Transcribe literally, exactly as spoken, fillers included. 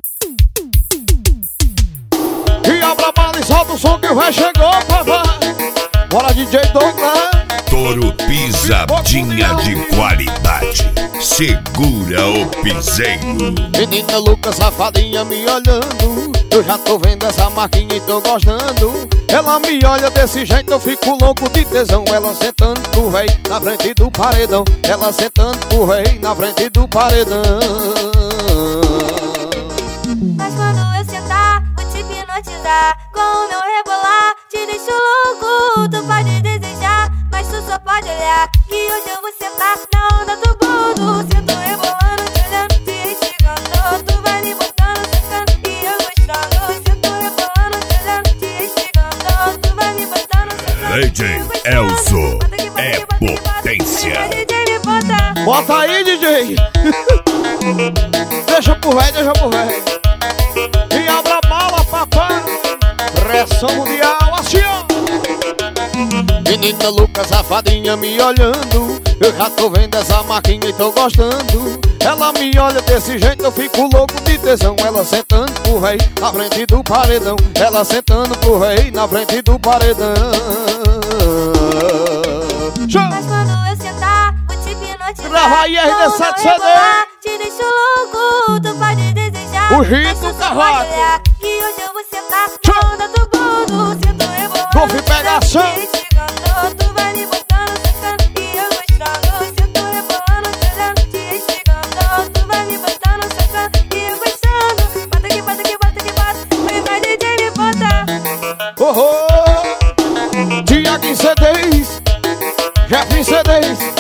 E abra a bala e solta o som que vai chegou, papai. Bora, D J Douglas. Toro pisadinha de qualidade. Segura o piseiro. Menina louca, safadinha me olhando. Eu já tô vendo essa marquinha e tô gostando. Ela me olha desse jeito, eu fico louco de tesão. Ela sentando pro rei na frente do paredão. Ela sentando pro rei na frente do paredão. Mas quando eu sentar, vou te hipnotizar. Com o meu rebolar, te deixo louco. Tu pode desejar, mas tu só pode olhar. Que hoje eu vou sentar na onda do mundo. Sinto rebolando, te olhando, te instigando. Tu vai me botando, sentando e eu gostando. Sinto rebolando, te olhando, te instigando. Tu vai me botando, sentando D J Elzo é potência. D J me bota. Bota aí, D J. Deixa pro véi, deixa pro véi. E abra a bala, papai. Pressão mundial, assim ó. Menina louca, safadinha me olhando. Eu já tô vendo essa marquinha e tô gostando. Ela me olha desse jeito, eu fico louco de tesão. Ela sentando pro rei na frente do paredão. Ela sentando pro rei na frente do paredão. Show! Mas quando eu sentar, vou te hipnotizar. Grava aí, R D sete C D. Te deixo louco, tu pode desejar. O Rito Carvalho. Que hoje eu vou sentar na onda do mundo. Sinto rebolando, Golfe pegação. te instigando. Tu vai me botando, sentando e eu gostando. Sinto rebolando, te olhando, te instigando. Tu vai me botando, sentando e eu gostando. Bota aqui, bota aqui, bota aqui, bota. Vai, vai, D J me bota. Oh, oh. Tiago em C Ds, Jeff em C Ds.